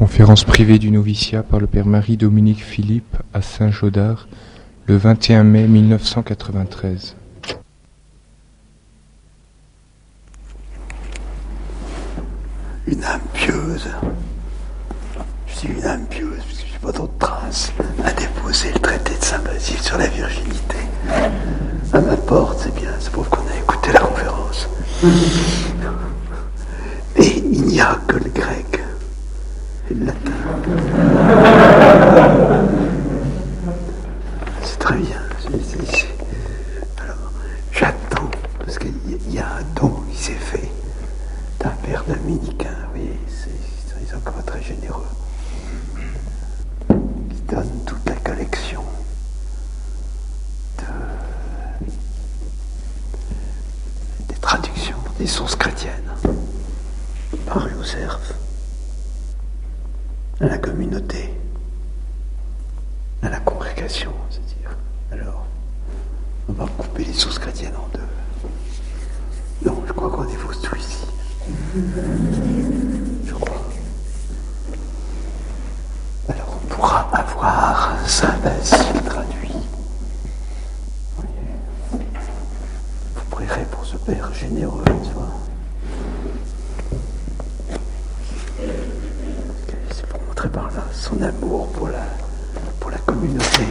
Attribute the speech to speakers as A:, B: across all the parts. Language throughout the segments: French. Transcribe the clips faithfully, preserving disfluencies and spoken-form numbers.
A: Conférence privée du noviciat par le père Marie-Dominique Philippe à Saint-Gaudard, le vingt et un mai mille neuf cent quatre-vingt-treize.
B: Une âme pieuse. Je dis une âme pieuse, parce que je n'ai pas d'autre trace, a déposé le traité de Saint-Basile sur la virginité. À ma porte, c'est bien, c'est pour qu'on a écouté la conférence. Et il n'y a que le grec et le latin. C'est très bien. C'est, c'est, c'est... Alors, j'attends, parce qu'il y a un don qui s'est fait d'un père dominicain, vous voyez, c'est, c'est encore très généreux, qui donne toute la collection de, des traductions des sources chrétiennes parues au cerf, à la communauté, à la congrégation, c'est-à-dire. Alors, on va couper les sources chrétiennes en deux. Non, je crois qu'on est faux tout ici. Je crois. Alors, on pourra avoir Saint-Basile traduit. Vous voyez. Vous prierez pour ce Père généreux, tu vois. C'est pour montrer par là son amour pour la, pour la communauté.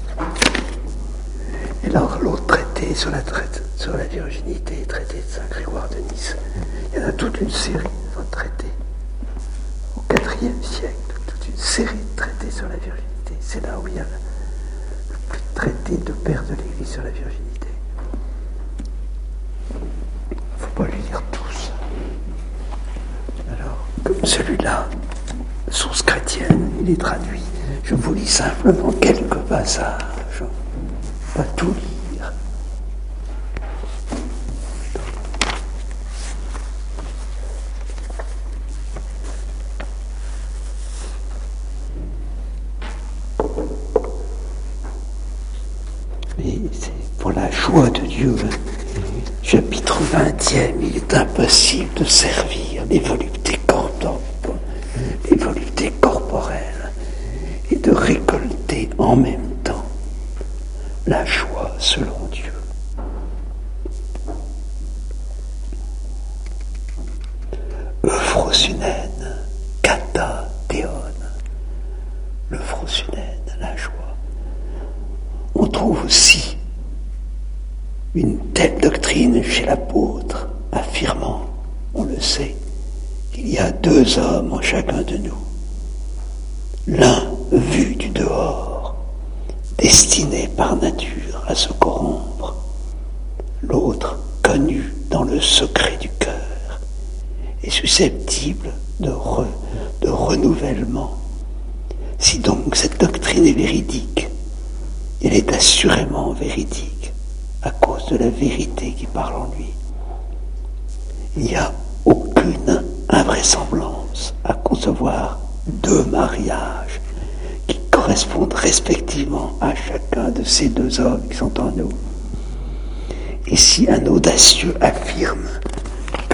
B: Et alors, l'autre traité sur la, traite, sur la virginité, traité de Saint-Grégoire de Nice, il y en a toute une série de traités. Au quatrième siècle, toute une série de traités sur la virginité. C'est là où il y a le plus de traités de pères de l'Église sur la virginité. Il ne faut pas lui dire tous. Alors, comme celui-là, source chrétienne, il est traduit. Je vous lis simplement quelques passages. Pas tout lire. Et c'est pour la joie de Dieu, chapitre vingtième, il est impossible de servir les voluptés corporelles, les voluptés corporelles et de récolter en même temps la joie selon Dieu. Euphrosynène, kata, théon. L'euphrosynène, la joie. On trouve aussi une telle doctrine chez l'apôtre, affirmant, on le sait, qu'il y a deux hommes en chacun de nous. L'un vu du dehors, destiné par nature à se corrompre, l'autre connu dans le secret du cœur et susceptible de, re, de renouvellement. Si donc cette doctrine est véridique, elle est assurément véridique à cause de la vérité qui parle en lui. Il n'y a aucune invraisemblance à concevoir deux mariages qui correspondent respectivement à chacun de ces deux hommes qui sont en nous. Et si un audacieux affirme que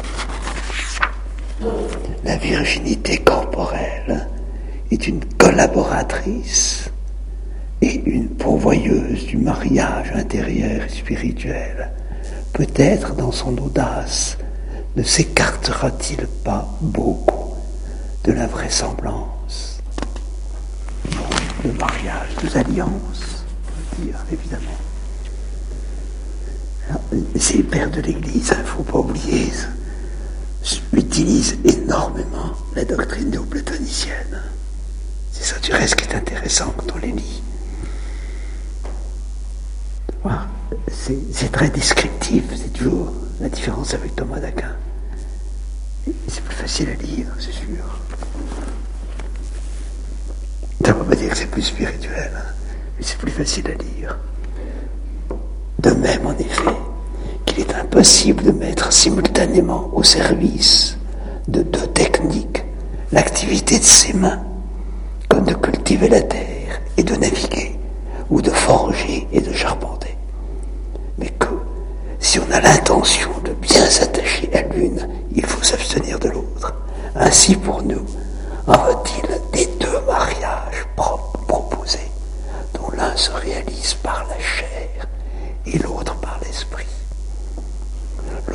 B: la virginité corporelle est une collaboratrice et une pourvoyeuse du mariage intérieur et spirituel, peut-être dans son audace ne s'écartera-t-il pas beaucoup de la vraisemblance. Le mariage, deux alliances, on peut dire, évidemment. Alors, ces pères de l'Église, il ne faut pas oublier, utilisent énormément la doctrine néoplatonicienne. C'est ça du reste qui est intéressant quand on les lit. Voilà. C'est, c'est très descriptif, c'est toujours la différence avec Thomas d'Aquin. C'est plus facile à lire, c'est sûr. Ça ne veut pas dire que c'est plus spirituel, hein, mais c'est plus facile à lire. De même, en effet, qu'il est impossible de mettre simultanément au service de deux techniques l'activité de ses mains, comme de cultiver la terre et de naviguer, ou de forger et de charpenter. Mais que, si on a l'intention de bien s'attacher à l'une, il faut s'abstenir de l'autre. Ainsi pour nous, en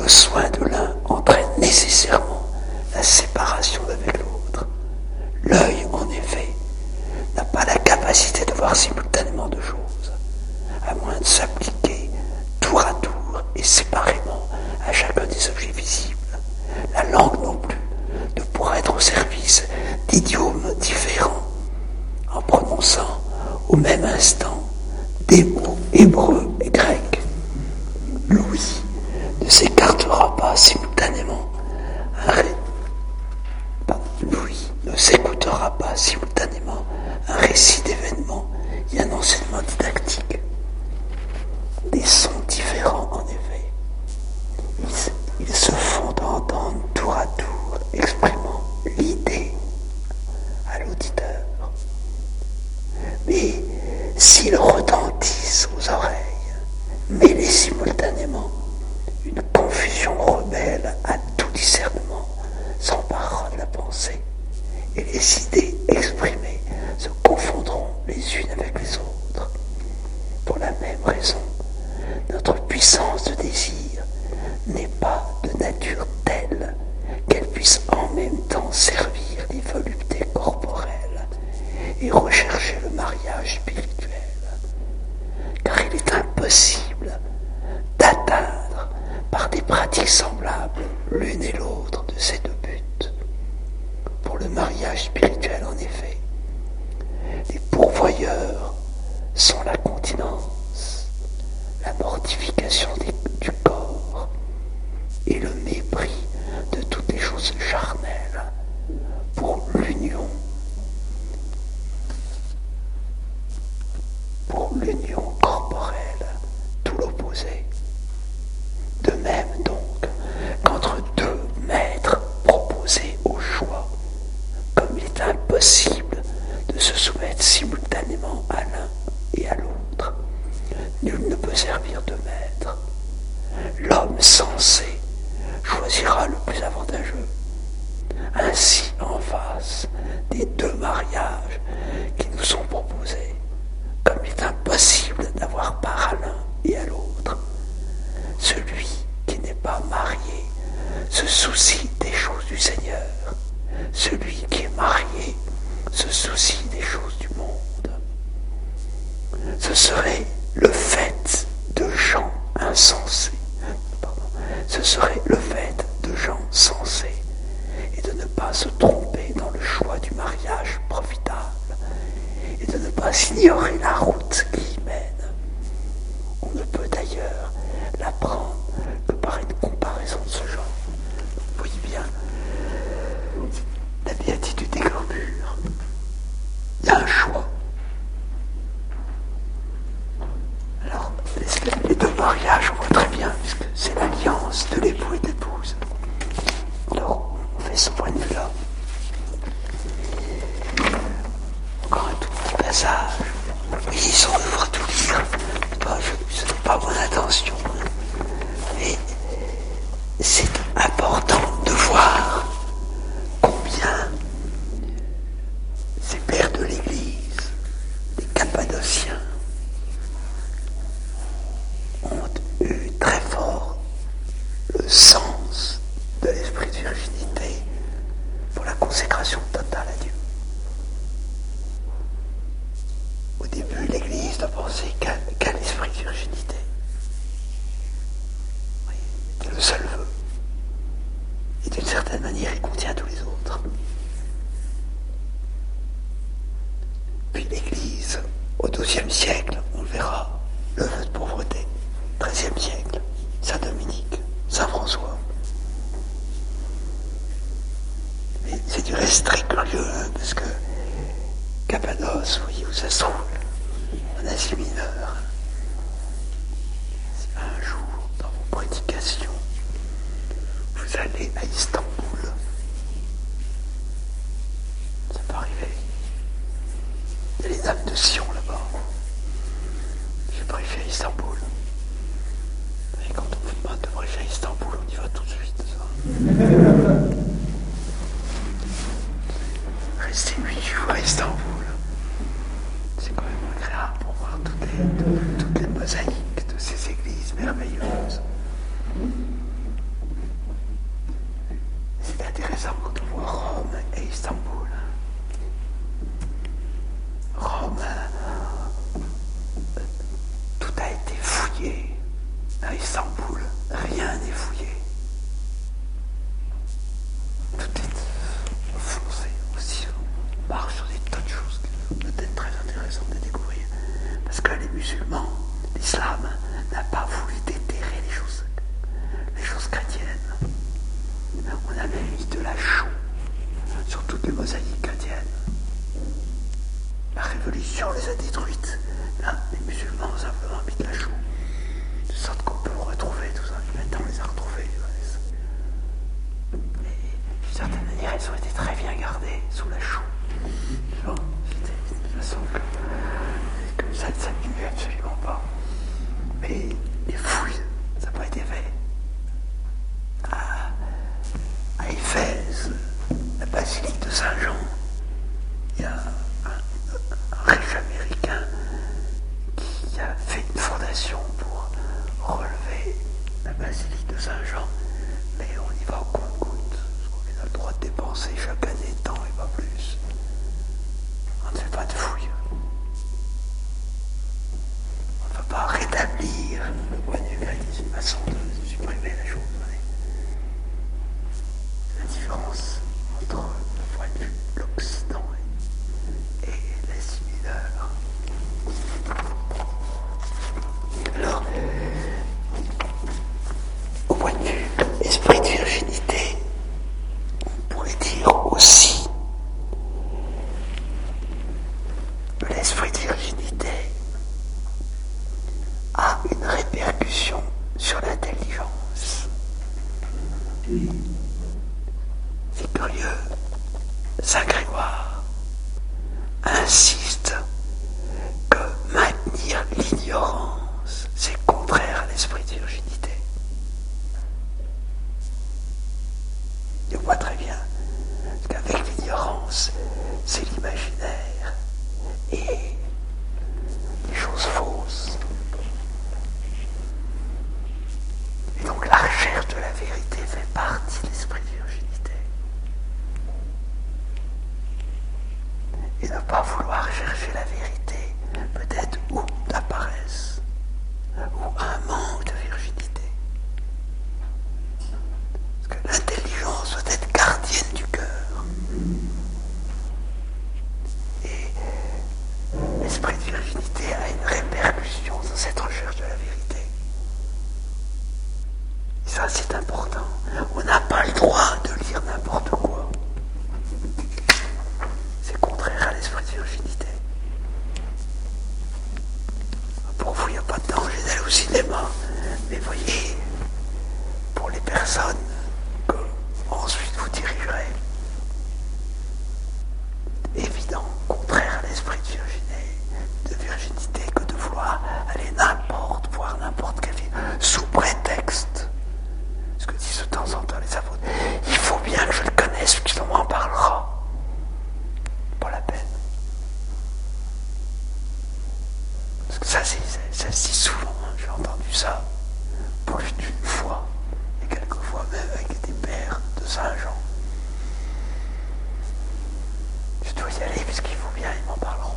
B: le soin de l'un entraîne nécessairement la séparation d'avec l'autre. L'œil, en effet, n'a pas la capacité de voir simultanément deux choses, à moins de s'appliquer tour à tour et séparément à chacun des objets visibles. La langue non plus ne pourra être au service d'idiomes différents, en prononçant au même instant des mots hébreux et grecs. L'ouïe ne s'écartera pas simultanément un ré... L'ouïe ne s'écoutera pas simultanément un récit d'événements et un enseignement didactique. Des sons différents, en effet. Ils, ils se font entendre tour à tour, exprimant l'idée à l'auditeur. Mais s'ils retentissent aux oreilles, mêlés simultanément, une confusion rebelle à tout discernement s'emparera de la pensée, et les idées exprimées se confondront les unes avec les autres. Pour la même raison, notre puissance de désir n'est pas de nature telle qu'elle puisse en même temps servir les voluptés corporelles et rechercher le mariage spirituel, car il est impossible d'atteindre par des pratiques semblables l'une et l'autre de ces deux buts. Pour le mariage spirituel, en effet, les pourvoyeurs sont la continence, la mortification des, du corps et le mépris de toutes les choses charnelles pour l'union, pour l'union corporelle, tout l'opposé. De même donc qu'entre deux maîtres proposés au choix, comme il est impossible de se soumettre simultanément à l'un et à l'autre, nul ne peut servir de maître. L'homme sensé choisira le plus avantageux. Ainsi, en face des deux mariages qui nous sont proposés, comme il est impossible d'avoir part à l'un et à l'autre, celui qui n'est pas marié se soucie des choses du Seigneur. Celui qui est marié se soucie des choses du monde. Ce serait le fait de gens insensés. Pardon. Ce serait le fait de gens sensés et de ne pas se tromper dans le choix du mariage profitable et de ne pas ignorer la route qui y mène. On ne peut d'ailleurs l'apprendre que par une comparaison de ce genre. Vous voyez bien, la béatitude des Gorbures, il y a un choix. Alors, les deux mariages, on voit très bien, puisque c'est l'alliance de l'époux et de l'épouse. Alors, on fait ce point de vue-là. Encore un tout petit passage. Oui, sans devoir tout lire. Pas, je, ce n'est pas mon intention. Mais c'est important de voir combien ces pères de l'Église, les Cappadociens, ont eu très fort le sens de l'esprit de virginité pour la consécration totale à Dieu. Au début, l'Église ne pensait qu'à, qu'à l'esprit de virginité. Oui, c'était le seul vœu. Et d'une certaine manière, il contient tous les autres. Puis l'Église, au douzième siècle, on le verra, le vœu de pauvreté. treizième siècle, Saint Dominique, Saint François. Mais c'est du reste très curieux, hein, parce que Cappadoce, vous voyez où ça se trouve, en Asie mineure. Si un jour, dans vos prédications, vous allez à Istanbul, fouiller. Tout est foncé aussi. On marche sur des tas de choses qui sont peut-être très intéressantes à découvrir. Parce que les musulmans, l'islam, n'a pas voulu déterrer les choses, les choses chrétiennes. On a même mis de la chaux sur toutes les mosaïques chrétiennes. La révolution les a détruites. Là, les musulmans ont simplement mis de la chaux. De sorte qu'on peut retrouver tout ça. Maintenant, on les a retrouvés. Mais d'une certaine manière, elles ont été très bien gardées sous la chaux. Bon, c'était de façon que, que ça ne s'abîmait absolument pas. Mais les fouilles, ça n'a pas été fait. À, à Éphèse, la basilique de Saint-Jean, il y a un, un riche américain qui a fait une fondation pour relever la basilique de Saint-Jean, mais on y va au compte-gouttes, parce qu'on a le droit de dépenser chaque année tant et pas plus. On ne fait pas de fouilles. On ne va pas rétablir le point de vue grec, c'est une façon de supprimer la chose. La différence entre le point de vue de l'Occident et, et l'Asie mineure. Alors, au point de vue esprit de virginité, on pourrait dire aussi que l'esprit de virginité a une répercussion sur l'intelligence. C'est curieux, Saint Grégoire insiste que maintenir l'ignorance, c'est contraire à l'esprit de virginité. Il voit très bien, parce qu'avec l'ignorance, c'est l'imaginaire et les choses fausses. Et donc la recherche de la vérité fait partie de l'esprit de virginité. Et ne pas vouloir chercher la vérité, peut-être ou la paresse, ou un manque de virginité. Parce que l'intelligence doit être gardienne du cœur. Et l'esprit de virginité a une répercussion dans cette recherche de la vérité. Et ça, c'est important. On n'a pas le droit de lire n'importe quoi. C'est contraire à l'esprit de virginité. Pour vous, il n'y a pas de danger d'aller au cinéma. Mais voyez, pour les personnes que ensuite vous dirigerez, évident, contraire à l'esprit de virginité, de virginité que de vouloir aller n'importe, voir n'importe quel film, sous prétexte, ce que disent de temps en temps les apôtres, il faut bien que je le connaisse, parce qu'on m'en parlera. Pas la peine. Parce que ça, c'est, ça se dit souvent, hein, j'ai entendu ça, plus d'une fois, et quelquefois même avec des pères de Saint-Jean. Je dois y aller parce qu'il faut bien, ils m'en parleront.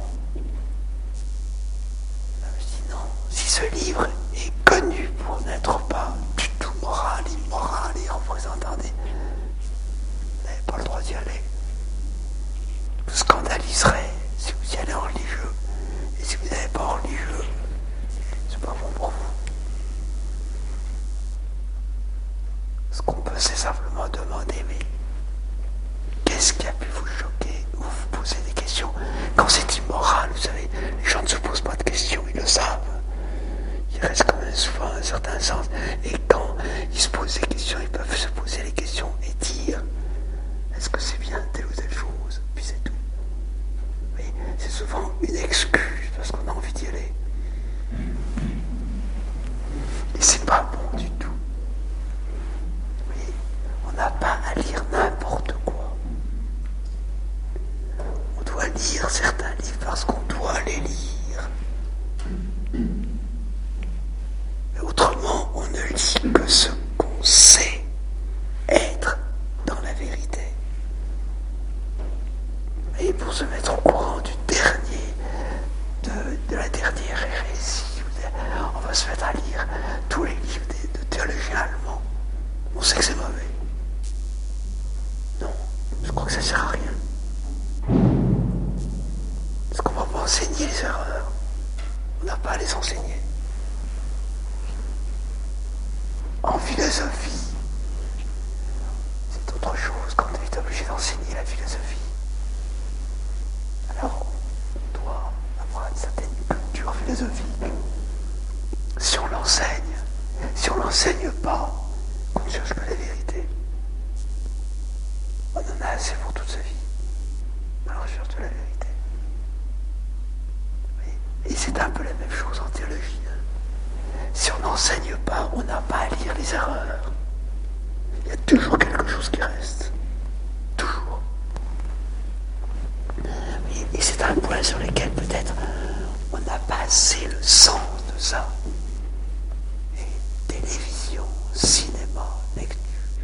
B: Là, je dis non, si ce livre est connu pour n'être pas du tout moral, immoral et représentant des... Vous n'avez pas le droit d'y aller. Vous scandaliserez si vous y allez en religieux. Et si vous n'allez pas en religieux, c'est pas bon pour vous. Ce qu'on peut, c'est simplement demander, mais qu'est-ce qui a pu vous choquer ou vous poser des questions? Quand c'est immoral, vous savez, les gens ne se posent pas de questions, ils le savent. Ils restent quand même souvent à un certain sens. Et quand ils se posent des questions, ils peuvent se poser les questions et dire est-ce que c'est bien telle ou telle chose? Puis c'est tout. Mais c'est souvent une excuse parce qu'on a envie d'y aller. Et c'est pas bon du tout. Oui, on n'a pas à lire n'importe quoi. On doit lire certains livres parce qu'on doit les lire. Mais autrement, on ne lit que ce qu'on sait être dans la vérité. Et pour se mettre au courant du dernier, de, de la dernière hérésie, on va se mettre à lire tous les livres de, de théologiens allemands. On sait que c'est mauvais. Non, je crois que ça sert à rien. Parce qu'on va pas enseigner les erreurs. On n'a pas à les enseigner. En philosophie, c'est autre chose quand on est obligé d'enseigner la philosophie. Alors, on doit avoir une certaine culture philosophique. Si on l'enseigne, si on l'enseigne pas, qu'on ne cherche pas la vérité, on en a assez pour toute sa vie, à la recherche de la vérité. Et c'est un peu la même chose en théologie. Si on n'enseigne pas, on n'a pas à lire les erreurs. Il y a toujours quelque chose qui reste. Toujours. Et c'est un point sur lequel peut-être on n'a pas assez le sens de ça. Et télévision, cinéma, lecture.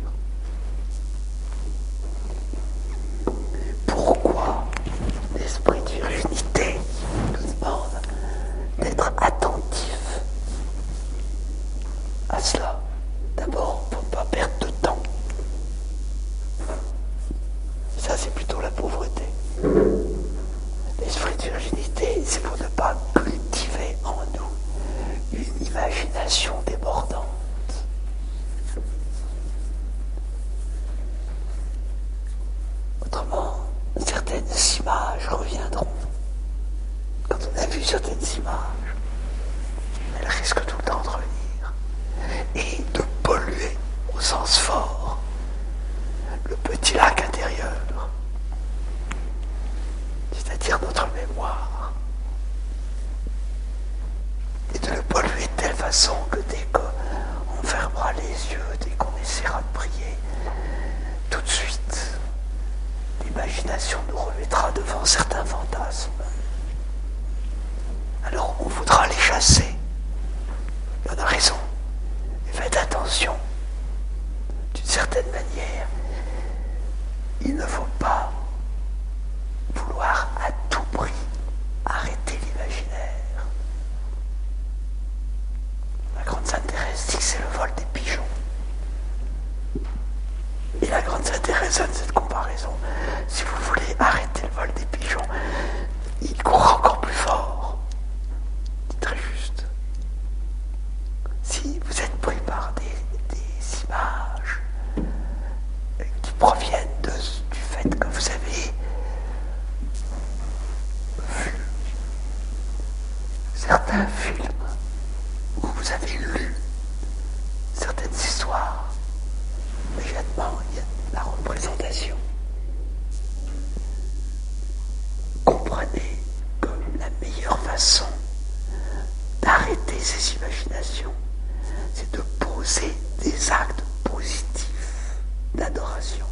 B: Pourquoi l'esprit de virginité nous demande d'être attentif à cela? D'abord, pour ne pas perdre de temps. Ça, c'est plutôt la pauvreté. L'esprit de virginité, c'est pour ne pas cultiver en nous une imagination débordante. Autrement, certaines images reviendront. Quand on a vu certaines images, elles risquent tout le temps de revenir et de polluer au sens fort le petit lac intérieur, c'est-à-dire notre mémoire, et de le polluer de telle façon que dès qu'on fermera les yeux, dès qu'on essaiera de prier, tout de suite, l'imagination nous remettra devant certains fantasmes. Alors on voudra les chasser. Et on a raison. Et faites attention. D'une certaine manière, il ne faut pas vouloir à tout prix arrêter l'imaginaire. La grande Sainte Thérèse dit que c'est le vol des pigeons. Et la grande Sainte Thérèse donne cette comparaison. Si vous voulez arrêter le vol des pigeons, il court encore plus fort. C'est très juste. Si vous êtes pris par des, des images qui proviennent de, du fait que vous avez vu certains films où vous avez lu certaines histoires, immédiatement il y a la représentation. Comprenez que la meilleure façon d'arrêter ces imaginations, c'est de poser des actes positifs d'adoration.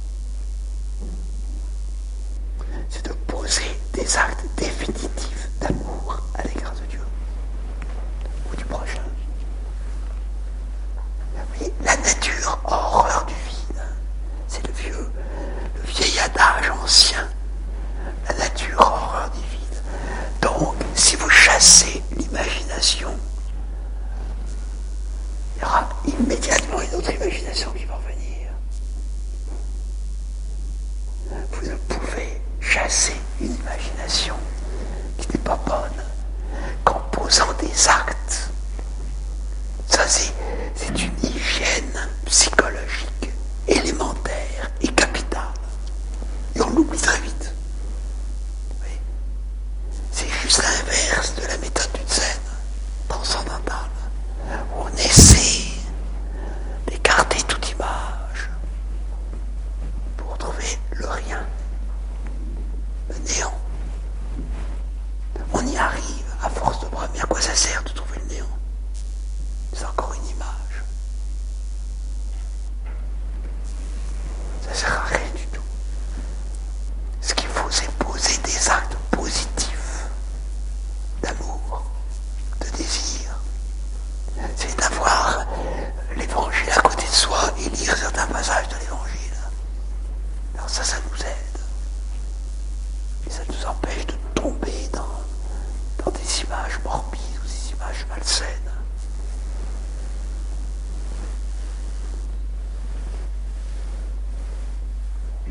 B: C'est de poser des actes définitifs d'amour à l'égard de Dieu ou du prochain. Mais la nature a horreur du vide. C'est le vieux, le vieil adage ancien. La nature a horreur du vide. Donc, si vous chassez l'imagination, il y aura immédiatement une autre imagination qui va venir. Vous ne pouvez chasser une imagination qui n'est pas bonne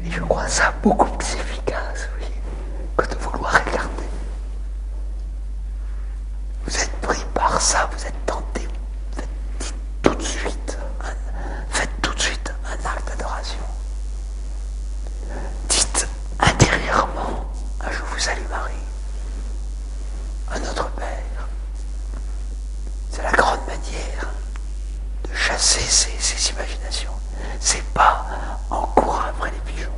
B: Et je crois ça beaucoup plus efficace, oui, que de vouloir regarder. Vous êtes pris par ça, vous êtes tenté, faites dites tout de suite, un, faites tout de suite un acte d'adoration. Dites intérieurement un Je vous salue Marie, à notre Père. C'est la grande manière de chasser ces, ces imaginations. C'est pas en courant après les pigeons.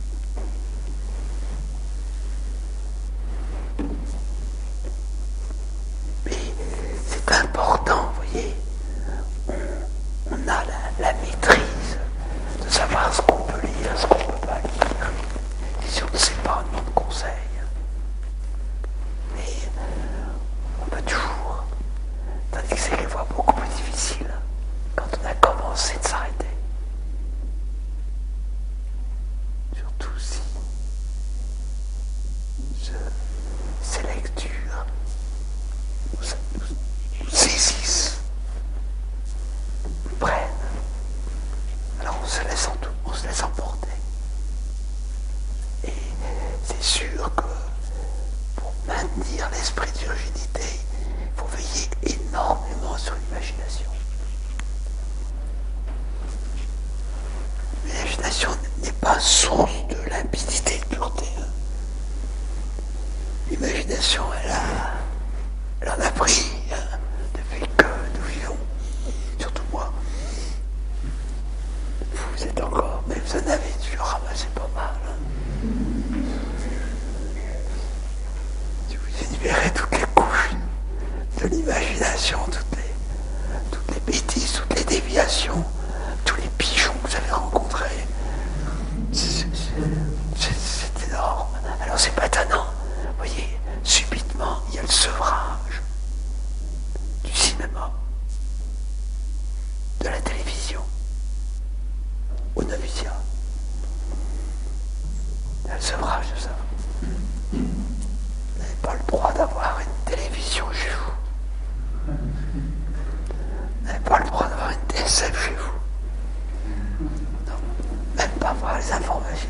B: Mais c'est important, vous voyez, on, on a la, la maîtrise de savoir ce qu'on peut lire, ce qu'on ne peut pas lire. Et si on ne sait pas, on demande conseil. Mais on peut toujours, tandis que c'est les voies beaucoup plus difficiles quand on a commencé de s'arrêter. Surtout si ce, ces lectures nous, nous, nous saisissent, nous prennent. Alors on se laisse, en tout, on se laisse emporter. Et c'est sûr que pour maintenir l'esprit de virginité, il faut veiller énormément sur l'imagination. L'imagination n'est pas source de limpidité et de pureté. L'imagination, elle, a, elle en a pris hein, depuis que nous vivons. Surtout moi. Vous êtes encore, mais vous en avez dû ramasser pas mal. Hein. Si vous énumérez toutes les couches de l'imagination, toutes les, toutes les bêtises, toutes les déviations, tous les pigeons que vous avez rencontrés, c'est, c'est, c'est énorme. Alors c'est pas étonnant. Vous voyez, subitement, il y a le sevrage du cinéma, de la télévision, au noviciat. Il y a le sevrage de ça. Vous n'avez pas le droit d'avoir une télévision chez vous. Vous n'avez pas le droit d'avoir une D S L chez vous. Non, même pas avoir les informations.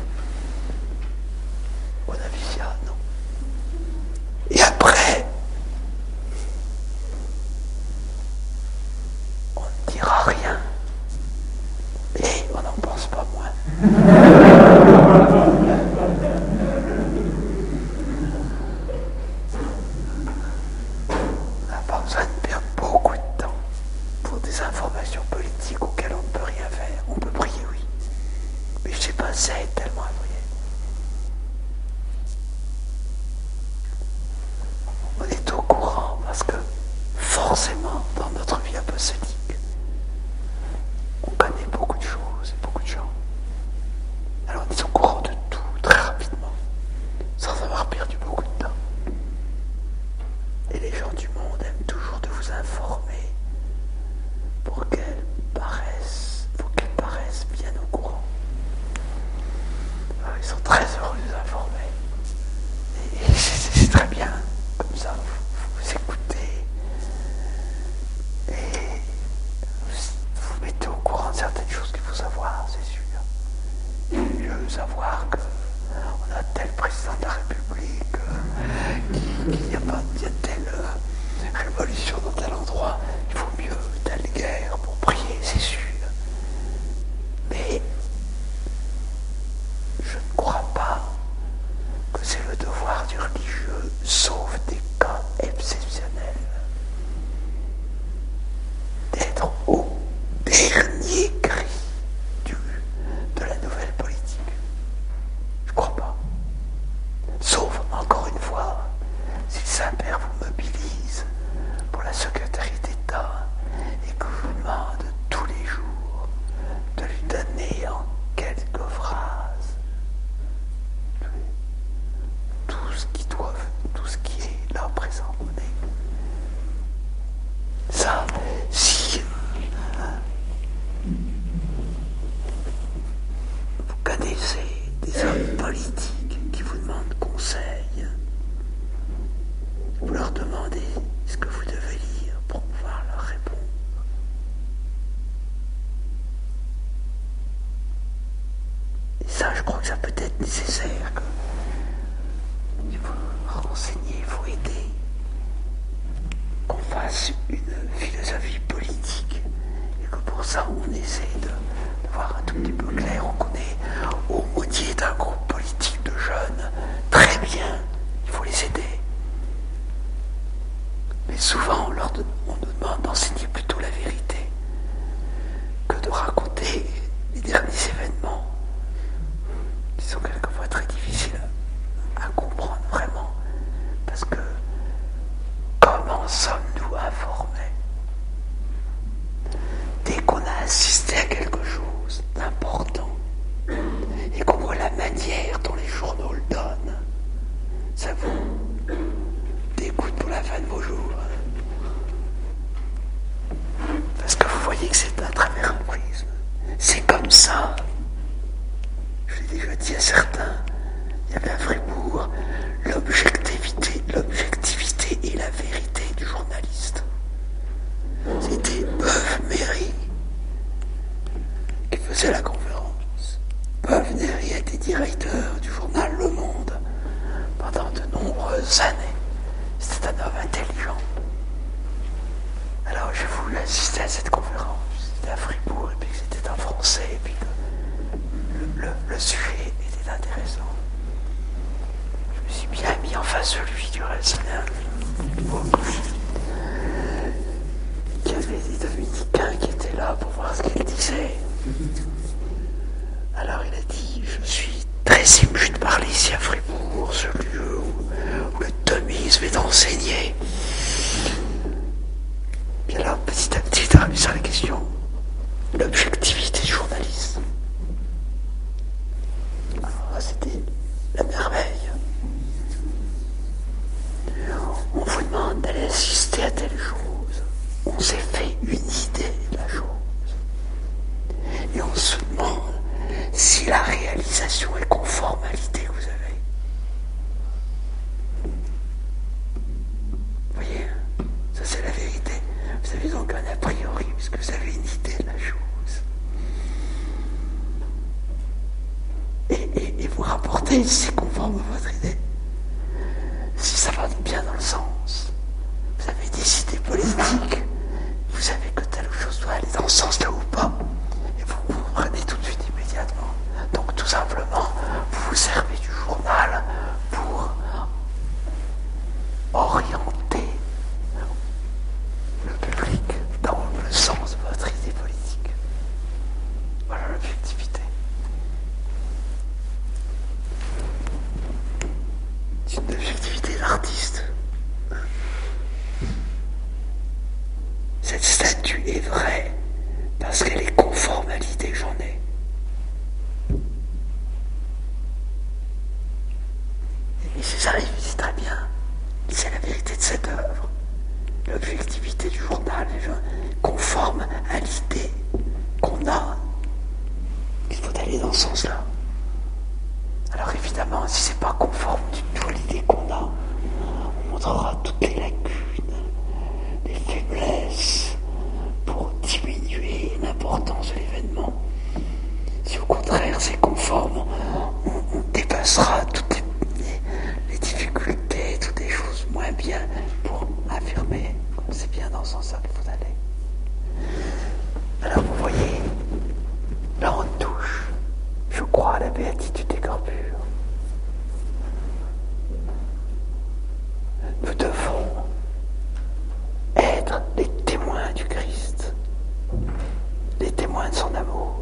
B: Au noviciat, non. Et après, on ne dira rien. Et on n'en pense pas moins. On n'a pas besoin de perdre beaucoup de temps pour des informations politiques auxquelles on ne peut rien faire. On peut prier, oui. Mais je ne sais pas si ça aide tellement à prier. On est au courant parce que forcément dans notre vie apostolique on connaît beaucoup de choses et beaucoup de gens. Et ça, je crois que ça peut être nécessaire. Que il faut renseigner, il faut aider. Qu'on fasse une philosophie politique. Et que pour ça, on essaie de, de voir un tout petit peu clair. On connaît aumônier d'un groupe politique de jeunes. Très bien, il faut les aider. Mais souvent, on, leur de, on nous demande d'enseigner plutôt la vérité que de raconter les derniers événements qui sont quelquefois très difficiles à, à comprendre vraiment. Parce que comment sommes-nous informés? Dès qu'on a assisté à quelque chose d'important et qu'on voit la manière dont les journaux le donnent, ça vous dégoûte pour la fin de vos jours. Parce que vous voyez que c'est à travers un prisme. C'est comme ça. Je l'ai déjà dit à certains. Il y avait à Fribourg l'objectivité, l'objectivité et la vérité du journaliste. C'était Beuve-Méry qui faisait la conférence. Beuve-Méry a été directeur du journal Le Monde pendant de nombreuses années. C'était un homme intelligent. Alors j'ai voulu assister à cette conférence. C'était à Fribourg, et puis c'était en français, et puis le, le, le sujet était intéressant. Je me suis bien mis en face de lui, du reste. Il y avait des dominicains qui étaient là pour voir ce qu'il disait. Alors il a dit, je suis très ému de parler ici à Fribourg, ce lieu où, où le thomisme est enseigné. Puis alors, petit à petit, il a remis sur la question, l'objectivité du journaliste. Alors, c'était la merveille. On vous demande d'aller assister à telle chose. On s'est fait une idée de la chose. Et on se demande si la réalisation est conforme à l'idée que vous avez. Vous voyez, ça c'est la vérité. Vous avez donc un a priori, puisque vous avez une idée de la chose. Et, et, et vous rapportez si c'est conforme à votre idée. Si ça va bien dans le sens. Vous avez des idées politiques. Vous savez que telle chose doit aller dans ce sens-là ou pas. Et vous vous prenez tout de suite immédiatement. Donc tout simplement, vous vous servez du journal pour orienter le public dans le sens de votre idée politique. Voilà l'objectivité. C'est une objectivité d'artiste. Cette statue est vraie parce qu'elle est conforme à l'idée que j'en ai. Et si ça arrive, c'est très bien. C'est la vérité de cette œuvre. L'objectivité du journal est conforme à l'idée qu'on a. Il faut aller dans ce sens-là. Alors évidemment, si c'est pas conforme du tout à l'idée qu'on a, on montrera toutes les lacunes, les faiblesses pour diminuer l'importance de l'événement. Si au contraire c'est conforme, on, on dépassera toutes les, les, les difficultés, toutes les choses moins bien pour affirmer que c'est bien dans ce sens-là qu'il faut aller. Alors vous voyez, là on touche, je crois, à la béatitude des corps purs. Nous devons être les témoins du Christ, les témoins de son amour.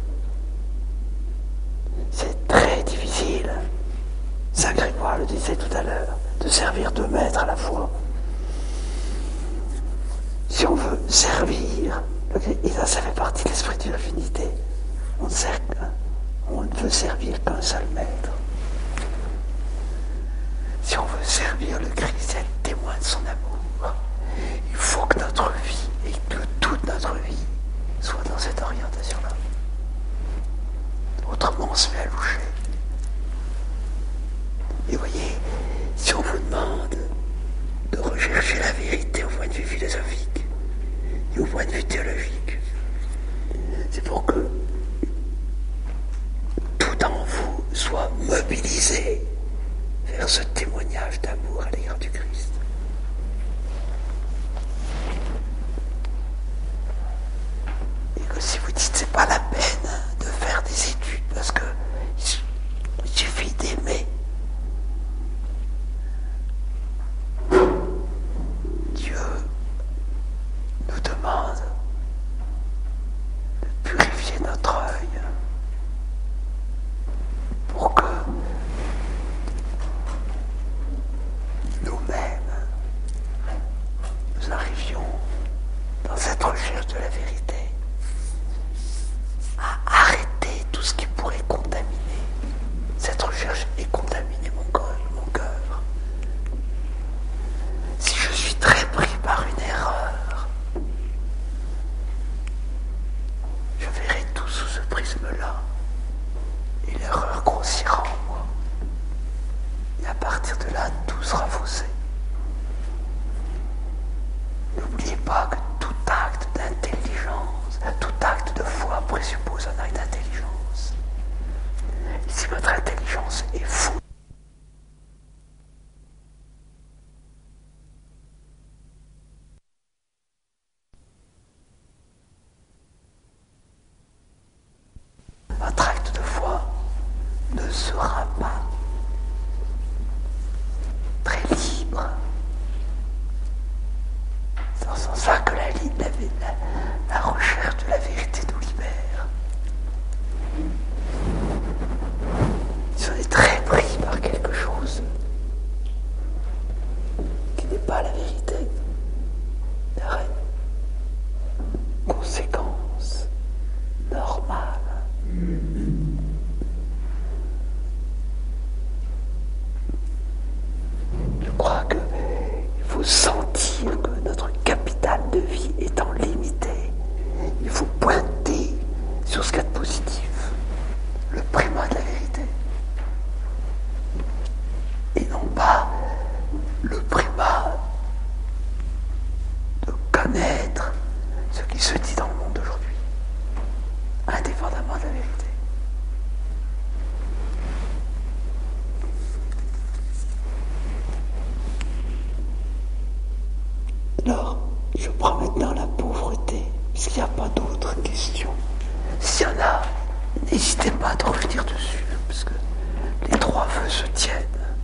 B: C'est très difficile, Saint Grégoire le disait tout à l'heure, de servir deux maîtres à la fois. Si on veut servir, et ça, ça fait partie de l'esprit de l'unité, on, sert, on ne veut servir qu'un seul maître. Si on veut servir le Christ et être témoin de son amour, il faut que notre vie, et que toute notre vie, soit dans cette orientation-là. Autrement, on se met à loucher. Et voyez, si on vous demande de rechercher la vérité au point de vue philosophique et au point de vue théologique, c'est pour que tout en soit mobilisé vers ce témoignage d'amour à l'égard du Christ. Et que si vous dites c'est pas la peine de faire des études parce que il suffit d'aimer, Dieu nous demande de purifier notre œil pour que nous-mêmes nous arrivions dans cette recherche de la vérité à arrêter tout ce qui pourrait contaminer. Cette recherche est contaminée mon cœur, mon cœur. Si je suis très pris par une erreur, je verrai tout sous ce prisme-là et l'erreur grossira en moi. Et à partir de là, tout sera faussé. N'oubliez pas que tout acte d'intelligence, tout acte de foi présuppose un acte d'intelligence. Et si votre intelligence est fausse, votre acte de foi ne sera pas très libre. C'est dans ce sens-là que la, la, la, la recherche de la vérité nous libère. Si on est très pris par quelque chose qui n'est pas la vérité, il y a une conséquence normale. Je crois qu'il faut sentir que notre capital de vie étant limité, il faut pointer sur ce qu'il y a de positif, le primat de la vérité, et non pas le primat de connaître ce qui se dit dans le monde d'aujourd'hui, indépendamment de la vérité. Alors, je prends maintenant la pauvreté, puisqu'il n'y a pas d'autres questions. S'il y en a, n'hésitez pas à revenir dessus, parce que les trois vœux se tiennent.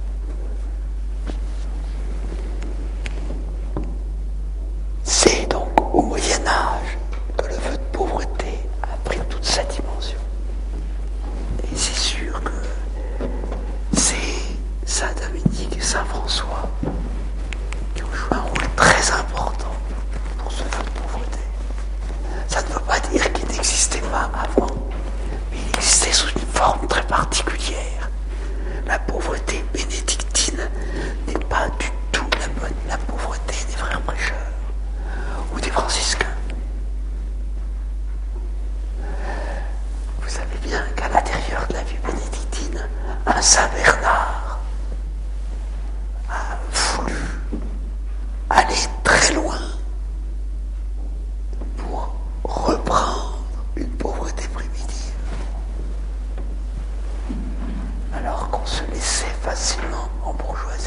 B: C'est donc au Moyen-Âge que le vœu de pauvreté a pris toute sa dimension. Et c'est sûr que c'est Saint Dominique et Saint François qui ont joué un rôle très important pour ce vœu de pauvreté. Ça ne veut pas dire qu'il n'existait pas avant, mais il existait sous une forme très particulière. La pauvreté bénédictine n'est pas du tout la, bonne, la pauvreté des frères prêcheurs ou des franciscains. Vous savez bien qu'à l'intérieur de la vie bénédictine, un Saint Bernard a voulu aller très loin pour reprendre une pauvreté primitive, alors qu'on se laissait facilement embourgeoiser.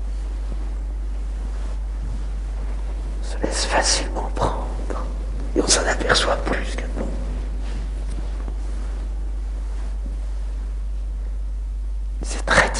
B: On se laisse facilement prendre et on s'en aperçoit plus que bon. C'est très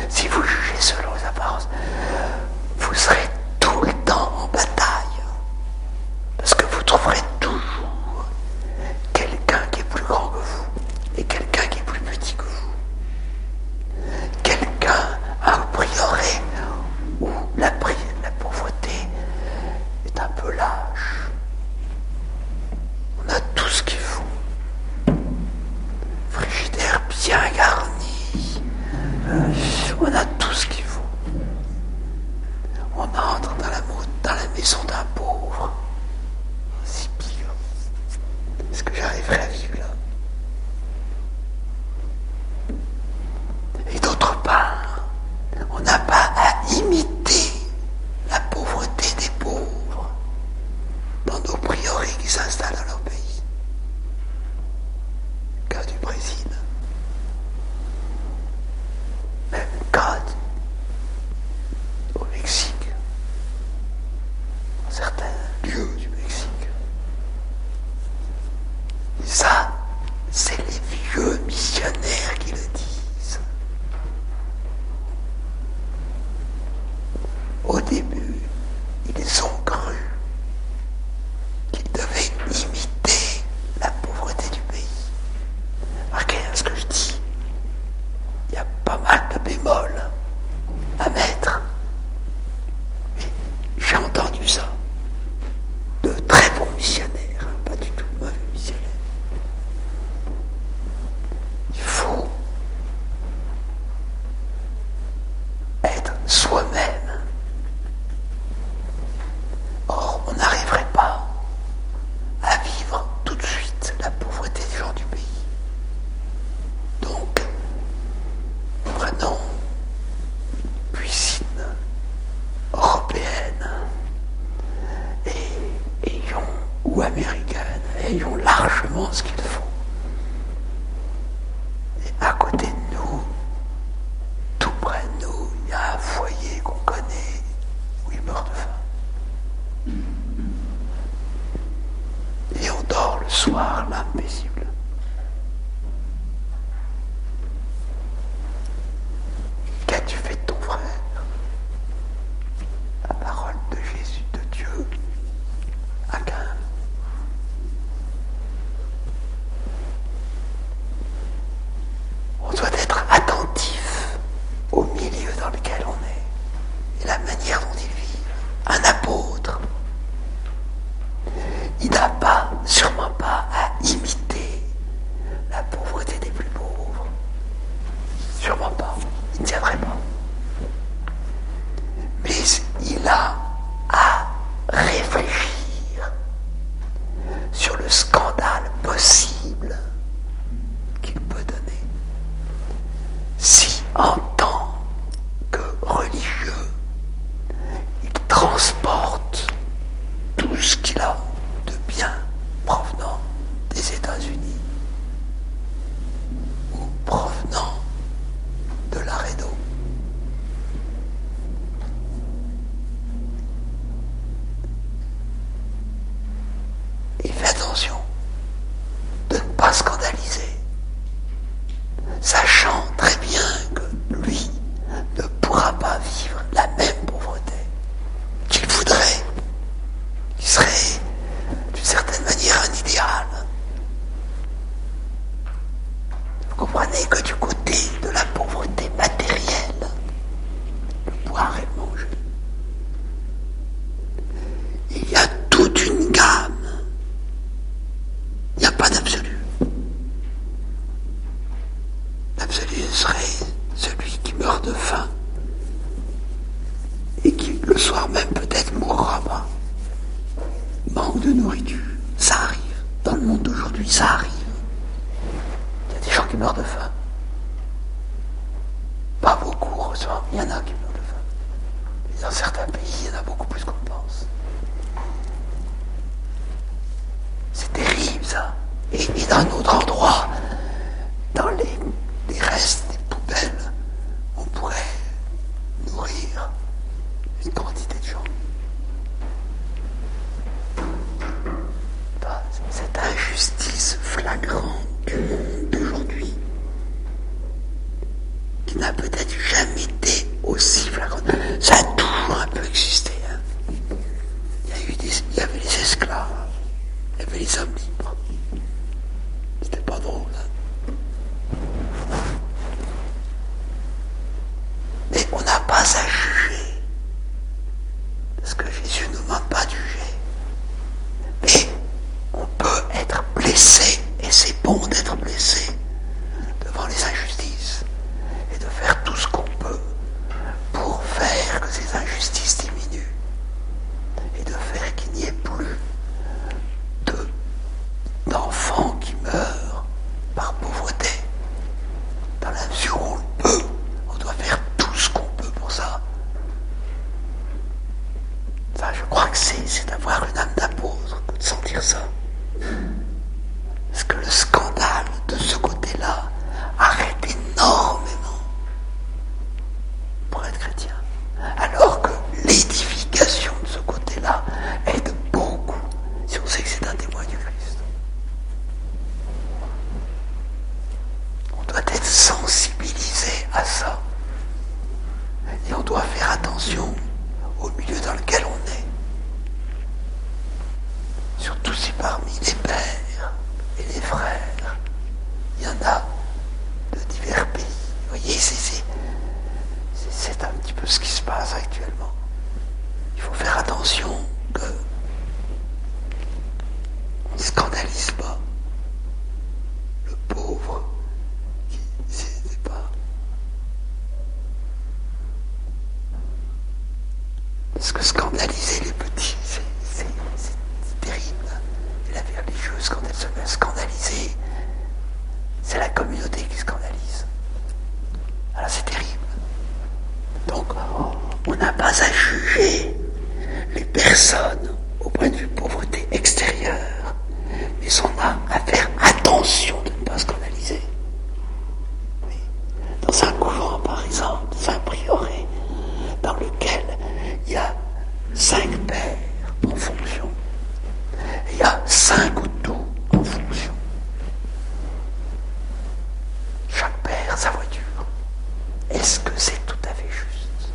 B: Si vous jugez selon les apparences, vous serez tout le temps en bataille. Parce que vous trouverez toujours quelqu'un qui est plus grand que vous et quelqu'un qui est plus petit que vous. Quelqu'un à un prieuré où la, pri- la pauvreté est un peu lâche. On a tout ce qu'il faut. Frigidaire bien garni. Euh, on a tout ce qu'il faut. On entre dans la, dans la maison d'un pauvre. Si pire. Est-ce que j'arriverai à vivre là? Et d'autre part, on n'a pas à imiter la pauvreté des pauvres dans nos prieurés qui s'installent dans leur pays. Cas du Brésil. Même cas au Mexique. Dans certains lieux du Mexique. Et ça, c'est les vieux missionnaires qui le disent. Au début, ils ont cru qu'ils devaient imiter la pauvreté du pays. Remarquez ce que je dis. Il y a pas mal de bémols à mettre. Mais j'ai entendu ça. De très bons missionnaires, pas du tout de mauvais missionnaires. Il faut être soi-même. Or, on n'arriverait pas à vivre tout de suite la pauvreté des gens du pays. Donc, prenons une cuisine européenne et ayons, ou américaine, ayons largement ce qu'il faut. Et à côté de nous, tout près de nous, il y a un foyer qu'on connaît où il meurt de faim. Et on dort le soir, l'âme paisible. Qu'as-tu fait de ton frère? La parole de Jésus, de Dieu, à Caïn. On doit être attentif au milieu dans lequel on est et la manière dont ils vivent. Un apôtre, il n'a pas, sûrement pas, à imiter la pauvreté des plus pauvres. Sûrement pas. Il ne tiendrait pas. Mais il a à réfléchir sur le scandale possible qu'il peut donner. Si, en tant que religieux, il transporte tout ce qu'il a de bien provenant des États-Unis ou provenant de Laredo. Il fait attention de ne pas scandaliser, sachant très bien que lui ne pourra pas vivre la même pauvreté qu'il voudrait, qui serait d'une certaine manière un idéal. Vous comprenez que du côté de la pauvreté matérielle, le boire et le manger, il y a toute une gamme. Il n'y a pas d'absolu. L'absolu serait celui qui meurt de faim et qui le soir même peut-être mourra pas. Manque de nourriture, ça arrive. Dans le monde d'aujourd'hui, ça arrive. Il y a des gens qui meurent de faim. Pas beaucoup, heureusement, il y en a qui meurent de faim. Et dans certains pays, il y en a beaucoup plus qu'on pense. C'est terrible ça. Et, et dans un autre endroit, dans les, les restes des poubelles, on pourrait nourrir une quantité de gens. Cette injustice flagrante du monde d'aujourd'hui, qui n'a peut-être jamais aussi flagrante. Ça a toujours un peu existé. Hein. Il, y a eu des, il y avait les esclaves, il y avait les hommes libres. C'était pas drôle. Hein. Mais on n'a pas à juger. Parce que Jésus ne nous demande pas de juger. Mais on peut être blessé, et c'est bon d'être blessé devant les injustices, et de faire tout ce qu'on peut pour faire que ces injustices diminuent, et de faire qu'il n'y ait plus de, d'enfants qui meurent par pauvreté. Dans la mesure où on le peut, on doit faire tout ce qu'on peut pour ça. Ça, je crois que c'est, c'est d'avoir une âme d'apôtre, de sentir ça. Parce que le scandale de ce côté-là arrête énormément pour être chrétien. Alors que l'édification de ce côté-là aide beaucoup si on sait que c'est un témoin du Christ. On doit être sensibilisé à ça. Et on doit faire attention au milieu dans lequel on est. Surtout si parmi les pères et les frères, il y en a de divers pays. Vous voyez, c'est, c'est, c'est un petit peu ce qui se passe actuellement. Il faut faire attention que on ne scandalise pas le pauvre qui c'est pas. Parce que scandaliser les petits, c'est, c'est, c'est, c'est terrible. Et la vie religieuse, quand elle se fait scandaliser, c'est la communauté qui scandalise. Alors c'est terrible. Donc, on n'a pas à juger les personnes au point de vue pauvreté extérieure, mais on a à faire attention de ne pas scandaliser. Oui. Dans un couvent, par exemple, dans un prieuré, dans lequel il y a cinq pères en fonction, et il y a cinq autos en fonction. Chaque père sa voiture. Est-ce que c'est tout à fait juste?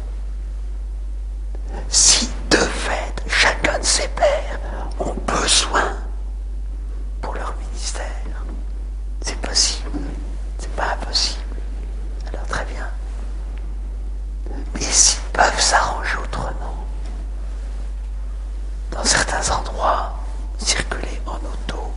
B: Si de fait chacun de ces pères ont besoin pour leur ministère, c'est possible, c'est pas impossible. Alors très bien. Mais s'ils peuvent s'arranger autrement, dans certains endroits, circuler en auto,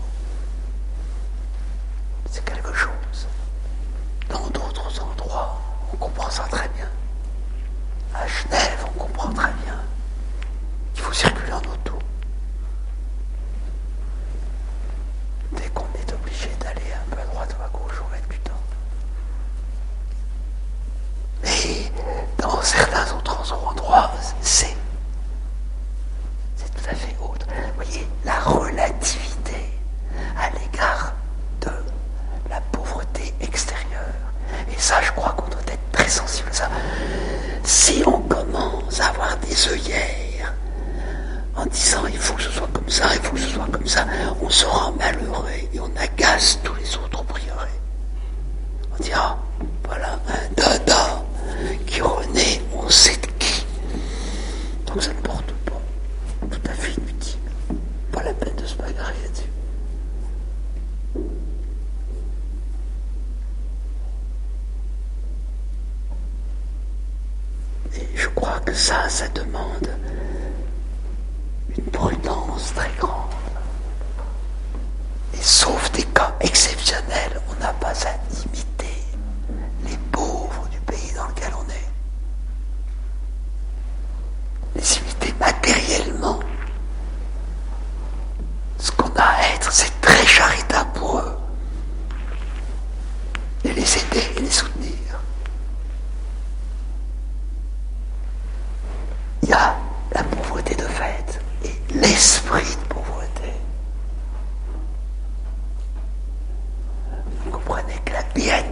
B: c'est quelque chose. Dans d'autres endroits, on comprend ça très bien. À Genève, on comprend très bien qu'il faut circuler en auto. Dès qu'on est obligé d'aller un peu à droite ou à gauche, on va être du temps. Mais dans certains autres endroits, c'est, c'est tout à fait autre. Vous voyez, la relativité à l'égard de la pauvreté extérieure. Et ça, je crois qu'on doit être très sensible à ça. Si on commence à avoir des œillères en disant il faut que ce soit comme ça, il faut que ce soit comme ça, on se rend malheureux et on agace tous les autres au prieuré. On dit ah, voilà un dada qui renaît, on sait de qui. Donc ça ne porte pas. Tout à fait inutile. Pas la peine de se bagarrer là-dessus. Et je crois que ça, ça demande une prudence très grande. Et sauf des cas exceptionnels, on n'a pas à imiter les pauvres du pays dans lequel on est. Les imiter matériellement. Ce qu'on a à être, c'est très charitable pour eux. Et les aider et les soutenir. Il y a la pauvreté de fait et l'esprit de pauvreté. Vous comprenez que la béatitude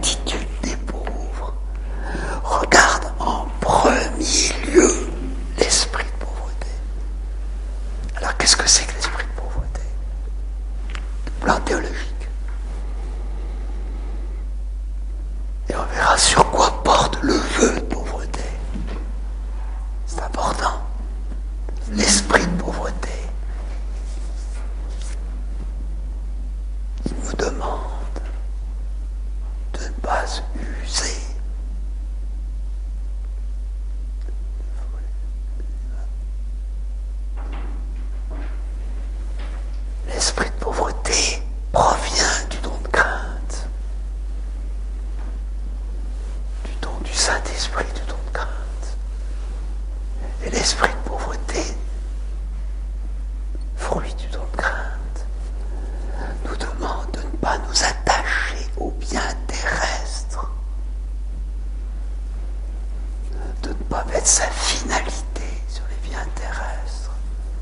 B: l'esprit de pauvreté, fruit du don de crainte, nous demande de ne pas nous attacher aux biens terrestres, de ne pas mettre sa finalité sur les biens terrestres,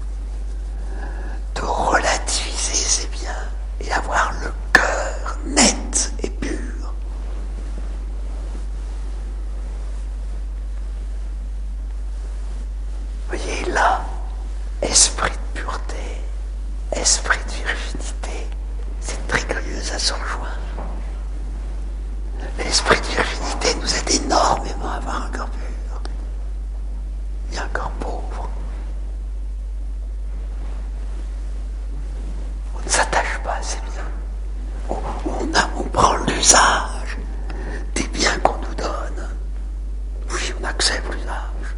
B: de relativiser ses biens et avoir le cœur net et pur. Voyez là, esprit de pureté, esprit de virginité, c'est très curieux, ça se rejoint. L'esprit de virginité nous aide énormément à avoir un cœur pur et un cœur pauvre. On ne s'attache pas à ces biens. On, on, a, on prend l'usage des biens qu'on nous donne. Oui, on accepte l'usage.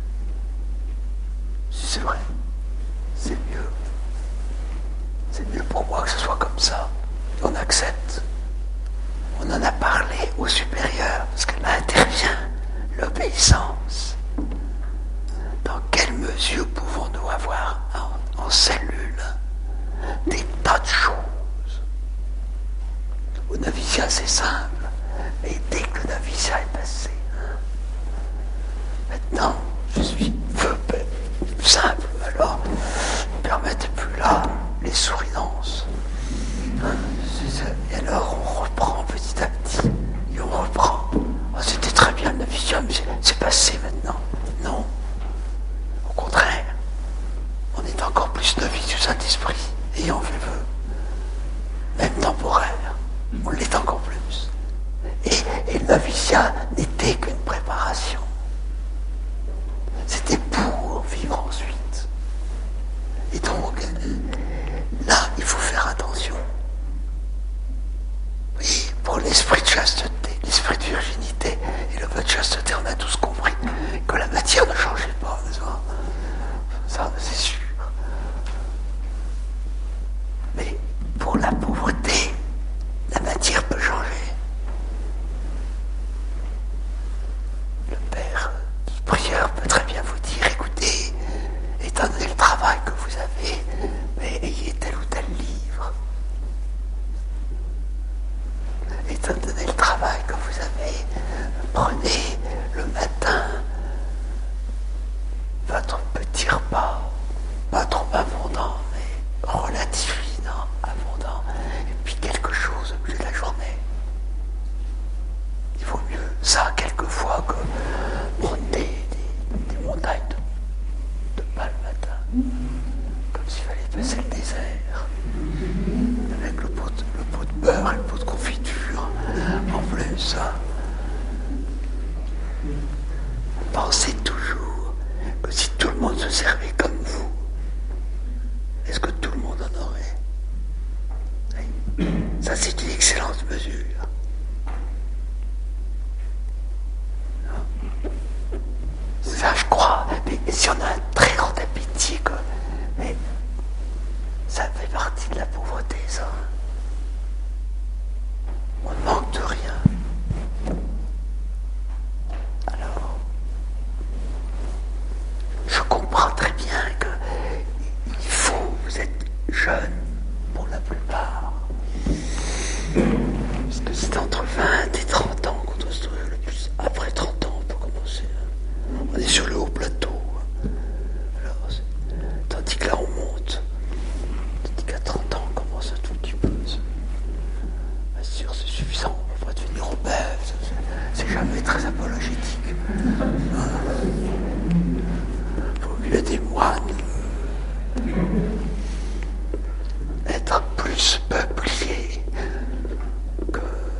B: C'est vrai, c'est mieux. C'est mieux pour moi que ce soit comme ça. On accepte. On en a parlé au supérieur, parce que là intervient l'obéissance. Dans quelle mesure pouvons-nous avoir en, en cellule des tas de choses? Au noviciat, c'est simple, mais dès que le noviciat est passé, hein, maintenant, je suis peu plus simple, alors ne permettez plus là les souriances. Hein, et alors on reprend petit à petit, et on reprend. Oh, c'était très bien le noviciat, mais c'est passé maintenant. Non. Au contraire, on est encore plus novice du Saint-Esprit, et on fait vœu. Même temporaire, on l'est encore plus. Et, et le noviciat n'était qu'une préparation. C'était pour vivre ensuite. Et donc, là, il faut faire attention. Oui, pour l'esprit de chasteté, l'esprit de virginité et le vœu de chasteté, on a tous compris que la matière ne changeait pas, n'est-ce pas? Ça, c'est sûr. Mais pour la pauvreté, la matière peut changer. Le père de prière peut très bien vous dire, écoutez, étant donné le travail que vous avez, mais ayez tel ou tel livre. Étant donné le travail que vous avez, prenez le matin votre petit repas, pas trop abondant, mais relativement abondant, et puis quelque chose au milieu de la journée. Il vaut mieux ça quelquefois que prendre des, des, des montagnes de, de pas le matin, comme s'il fallait passer le désert, avec le pot de, le pot de beurre et le pot de confiture en plus. Pensez toujours que si tout le monde se servait comme vous, est-ce que tout le monde en aurait? Oui. Ça, c'est une excellente mesure. Ça, je crois. Mais si on a un très grand appétit, que, mais ça fait partie de la pauvreté, ça. On ne manque de rien. Alors, je comprends très bien que il faut, vous êtes jeunes pour la plupart. Parce que c'est entre vingt et trente ans qu'on doit se trouver le plus. Après trente ans, on peut commencer. On est sur le haut plateau. Alors, tandis que là, on monte. Tandis qu'à trente ans, on commence un tout petit peu. Bien sûr, c'est suffisant. On va pas devenir obèse. C'est jamais très apologétique. Il vaut mieux des moines être plus peupliers que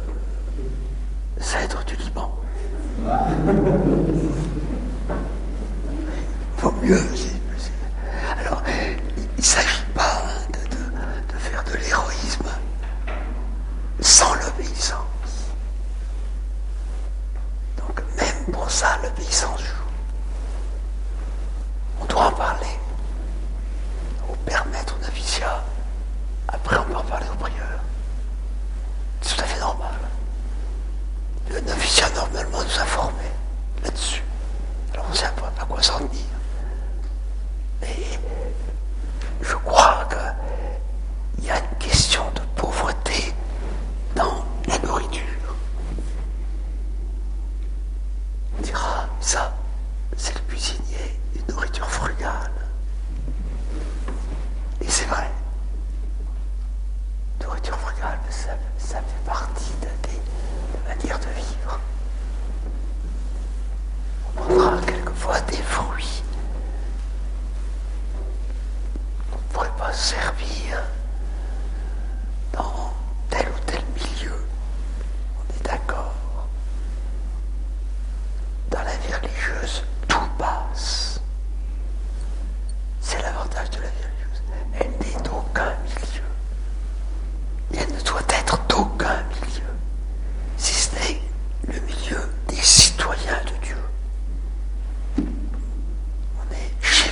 B: cèdre du Liban. Il vaut mieux. C'est, c'est... Alors, il ne s'agit pas de, de, de faire de l'héroïsme sans l'obéissance. Donc, même pour ça, l'obéissance joue. On doit en parler au père maître noviciat. Après, on peut en parler au prieur. C'est tout à fait normal. Le noviciat, normalement, nous a formés là-dessus. Alors, on sait à quoi s'en tenir.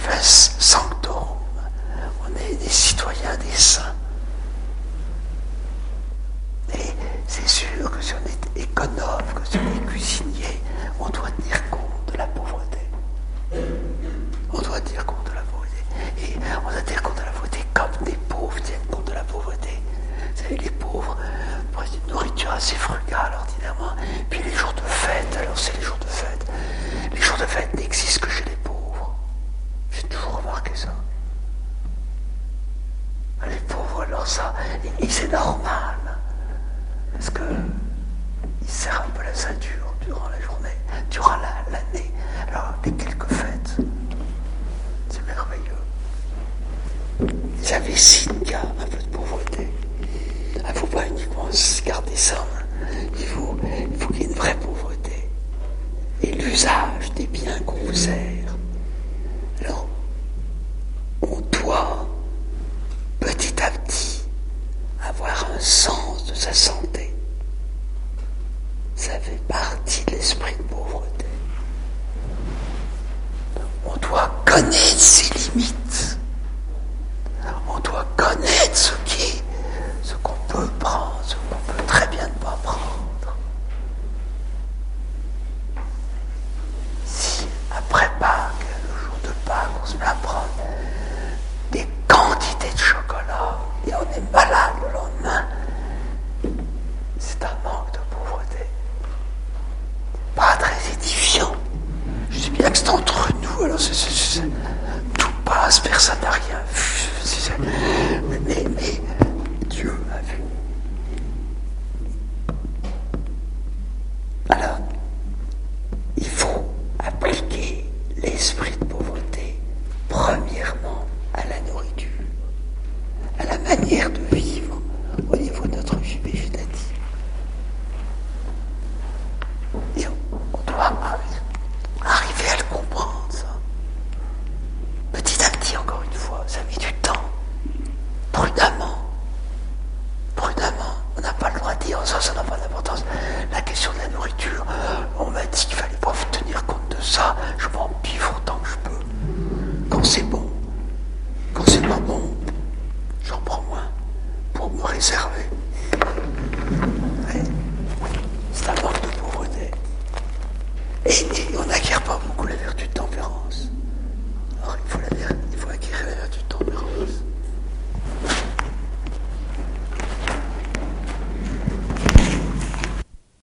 B: cives sanctorum. On est des citoyens des saints. Et c'est sûr que si on est économe, que si on est cuisinier, on doit tenir compte de la pauvreté. On doit tenir compte de la pauvreté. Et on doit tenir compte de la pauvreté comme des pauvres tiennent compte de la pauvreté. Vous savez, les pauvres prennent une nourriture assez frugale ordinairement. Puis les jours de fête, alors c'est les jours de fête. Les jours de fête n'existent que chez les pauvres. J'ai toujours remarqué ça. Les pauvres, alors ça, et, et c'est normal. Parce que ils serrent un peu la ceinture durant la journée, durant la, l'année. Alors, les quelques fêtes, c'est merveilleux. Ils avaient signe qu'il y a un peu de pauvreté. Il ne faut pas uniquement garder ça. Il faut, il faut qu'il y ait une vraie pauvreté. Et l'usage des biens qu'on vous sert. Alors, on doit, petit à petit, avoir un sens de sa santé. Ça fait partie de l'esprit de pauvreté. On doit connaître ses limites. On doit connaître ce qui est, ce qu'on peut prendre, ce qu'on peut très bien ne pas prendre. Si après Pâques, le jour de Pâques, on se met à prendre des quantités de chocolat et on est malade le lendemain, c'est un manque de pauvreté. Pas très édifiant. Je sais bien que c'est entre nous, alors c'est, c'est, c'est, tout passe, personne n'a rien vu. C'est, c'est, mais, mais, mais Dieu a vu. Alors, il faut appliquer l'esprit de pauvreté, premièrement, à la nourriture, à la manière de vivre au niveau de notre vie végétative. Et on, on doit arriver à le comprendre, ça. Petit à petit, encore une fois, ça met du temps. Prudemment. Prudemment. On n'a pas le droit de dire ça, ça n'a pas d'importance. La question de la nourriture, on m'a dit qu'il fallait pas tenir compte de ça. Je m'en piffe autant que je peux. Quand c'est bon, quand c'est pas bon, j'en prends moins pour me réserver. Ouais. C'est un manque de pauvreté. Et, et